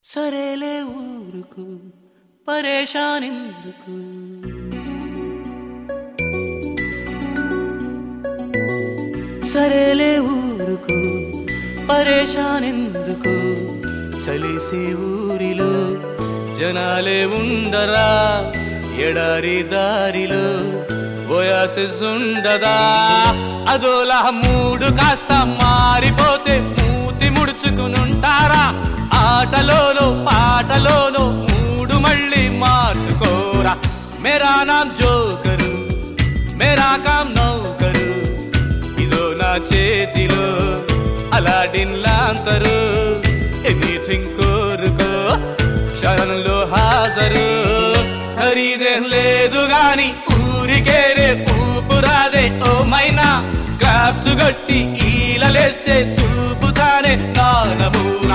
సరేలే ఊరుకు పరేషానెందుకు సరేలే ఊరుకు పరేషానెందుకు చలిసే ఊరిలో జనాలే ఉండరా ఎడారి దారిలో ఓయాసిసుండదా అదోలా మూడు కాస్త మారిపోతే మూతి ముడుచుకునుంటారా ఆటలోనో పాటలోనో మూడు మళ్ళీ మార్చుకోరా మేరా నామ్ జోకరు మేరా కామ్ నౌకరు ఇదో నా చేతిలో అలాడిన్ లాంతరు ఎనీథింగ్ కోరుకో క్షణంలో హాజరు ఖరీదేం లేదు గాని ఊరికేనే ఊపురాదే ఓ మైనా క్లాప్స్ గట్టి ఈలలేస్తే చూపుతానే నా నమూనా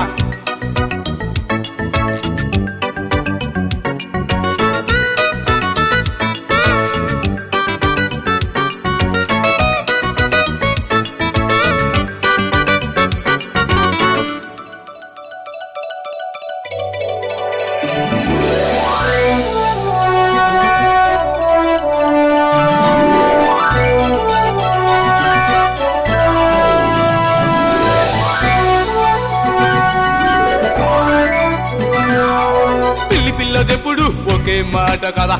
పిల్లదెప్పుడు ఒకే మాట కదా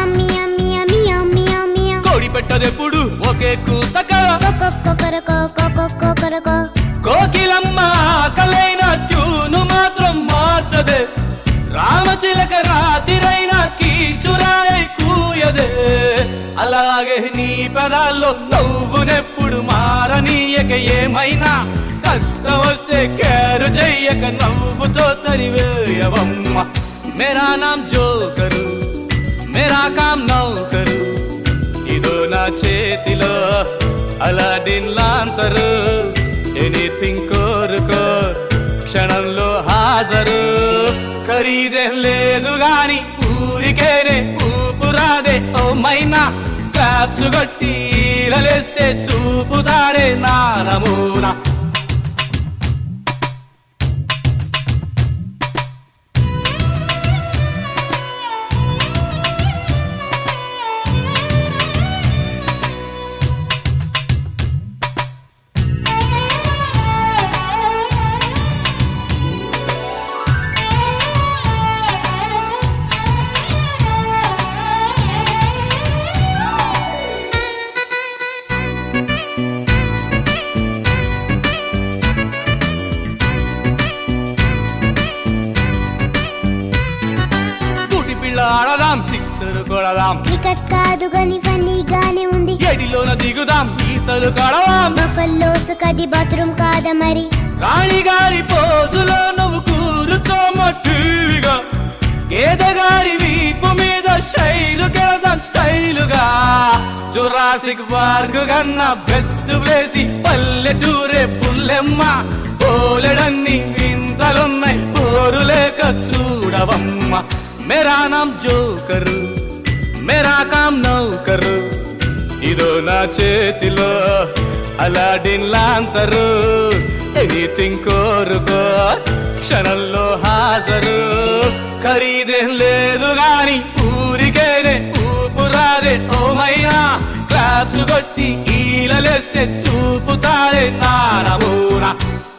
కోడి పెట్టదెప్పుడు ఒకే కూత కదా కోకిలమ్మ ఆకలైన ట్యూను మాత్రం మార్చదే రామచిలక రాతిరైన కీచురాయి కూయదే అలాగే నీ పదాల్లో నవ్వునెప్పుడు మారనీయక ఏమైనా కష్టం వస్తే కేరు చెయ్యక నవ్వుతో తరివేయవమ్మ మేరా నామ్ జోకరు మేరా కామ్ నౌకరు ఇదో నా చేతిలో అలాడిన్ లాంతరు ఎనీథింగ్ కోరుకో క్షణంలో హాజరు ఖరీదేం లేదు గాని ఊరికేనే ఊపురాదే ఓ మైనా క్లాప్స్ గట్టి ఈలలేస్తే చూపుతారే నా నమూనా ఆడదాం సిక్సర్ కొడదాం క్రికెట్ కాదు గాని ఫన్నీగానే ఉంది ఎడిలోన దిగుదాం ఈతలు కడదాం బఫెల్లోస్ కది బాత్రూమ్ కాదా మరి రాణిగారి పోజులో నువ్వు కూర్చోమ టీవీగా గేదగారి వీపు మీద శైలు కెళదాం స్టైలుగా జురాసిక్ పార్క్ కన్నా బెస్ట్ ప్లేసి పల్లెటూరే పుల్లెమ్మ పోలెడన్ని వింతలున్నాయి పోరు లేక చూడవమ్మ మేరా నామ్ జోకరు మేరా కామ్ నౌకరు ఇదో నా చేతిలో అలాడిన్ లాంతరు ఎనీథింగ్ కోరుకో క్షణంలో హాజరు ఖరీదేం లేదు గాని ఊరికేనే ఊపురాదే ఓ మైనా క్లాప్స్ కొట్టి ఈలలేస్తే చూపుతారే నా నమూనా